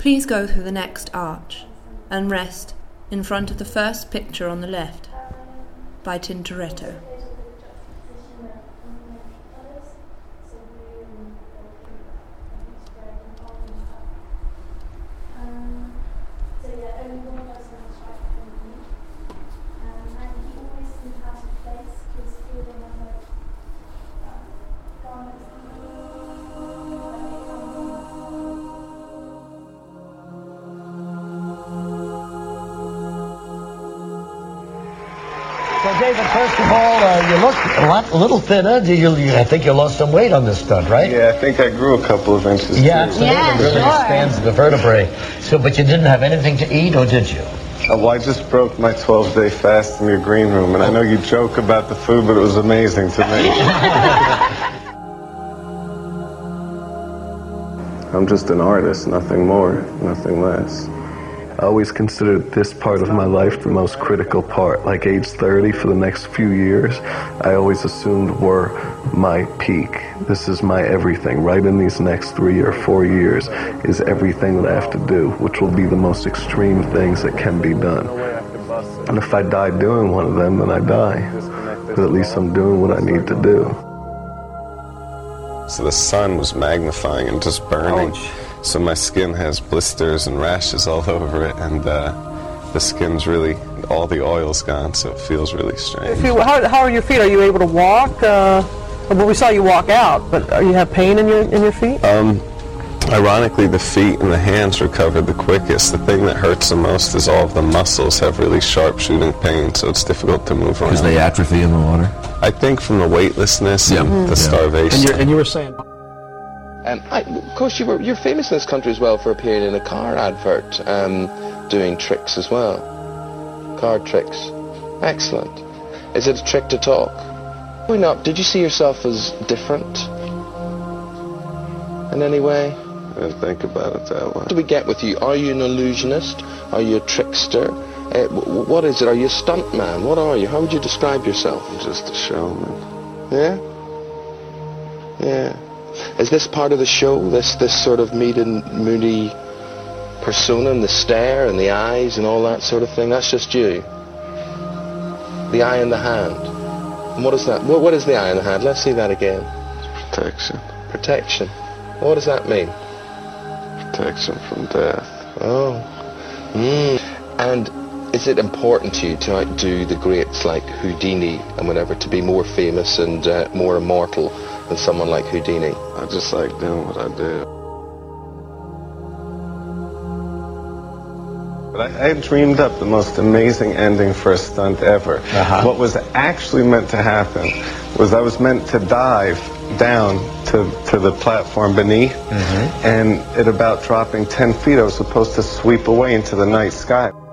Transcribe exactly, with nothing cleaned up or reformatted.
Please go through the next arch and rest in front of the first picture on the left by Tintoretto. So, David, first of all, uh, you look a lot, a little thinner. Do you, you? I think you lost some weight on this stunt, right? Yeah, I think I grew a couple of inches. Yeah, too. absolutely. Yeah, it really sure. expands the vertebrae. So, but you didn't have anything to eat, or did you? Uh, well, I just broke my twelve-day fast in your green room, and I know you joke about the food, but it was amazing to me. I'm just an artist, nothing more, nothing less. I always considered this part of my life the most critical part. Like age thirty for the next few years, I always assumed were my peak. This is my everything. Right in these next three or four years is everything that I have to do, which will be the most extreme things that can be done. And if I die doing one of them, then I die. But at least I'm doing what I need to do. So the sun was magnifying and just burning. Ouch. So my skin has blisters and rashes all over it, and uh, the skin's really, all the oil's gone, so it feels really strange. If you, how, how are your feet? Are you able to walk? Uh, well, we saw you walk out, but are you have pain in your in your feet? Um, ironically, the feet and the hands recovered the quickest. The thing that hurts the most is all of the muscles have really sharp shooting pain, so it's difficult to move around. Because they atrophy in the water? I think from the weightlessness yeah. and the yeah. starvation. And, and you were saying... Um, I, of course, you were, you're famous in this country as well for appearing in a car advert, um, doing tricks as well. Car tricks. Excellent. Is it a trick to talk? Growing up, did you see yourself as different in any way? I didn't think about it that way. What do we get with you? Are you an illusionist? Are you a trickster? Uh, what is it? Are you a stuntman? What are you? How would you describe yourself? I'm just a showman. Yeah? Yeah. Is this part of the show, this this sort of meat and moody persona, and the stare and the eyes and all that sort of thing? That's just you. The eye in the hand. And what is that? What, what is the eye in the hand? Let's see that again. Protection. Protection. What does that mean? Protection from death. Oh. Mm. And is it important to you to outdo the greats like Houdini and whatever, to be more famous and uh, more immortal than someone like Houdini? I just like doing what I do. But I, I dreamed up the most amazing ending for a stunt ever. Uh-huh. What was actually meant to happen was I was meant to dive down to, to the platform beneath, mm-hmm. and at about dropping ten feet, I was supposed to sweep away into the night sky.